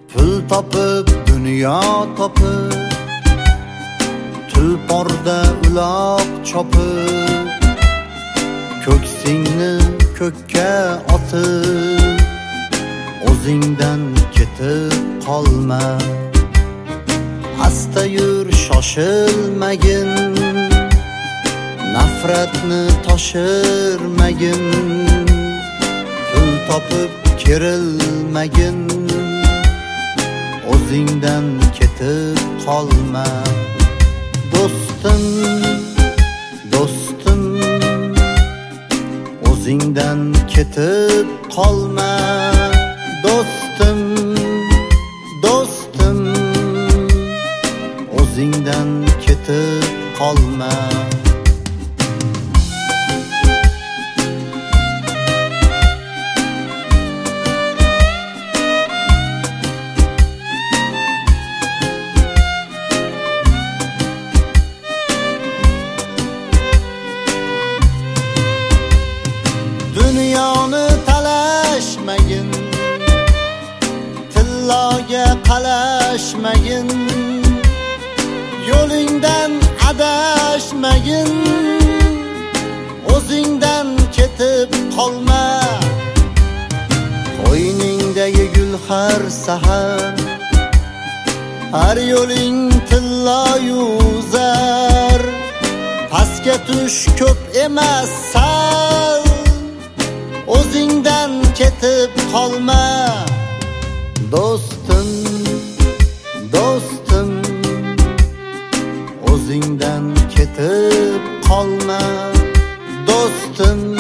Pul topib, dunyo topib, tulporda uloq chopib, ko'ksingni ko'kka otib, o'zingdan ketib qolma. Asta yur, shoshilmagin, nafratni toshirmagin. Pul topib kerilmagin, o'zingdan ketib qolma. Do'stim, do'stim, o'zingdan ketib qolma. Do'stim, do'stim, o'zingdan ketib qolma. Dunyoni talashmagin, tilloga qalashmagin, yo'lingdan adashmagin, o'zingdan ketib qolma. Qo'yningdagi gul har sahar, har yo'ling tilloyu zar. Pastga tush ko'p emas sal, o'zingdan ketib qolma. Do'stim, do'stim, o'zingdan ketib qolma. Do'stim,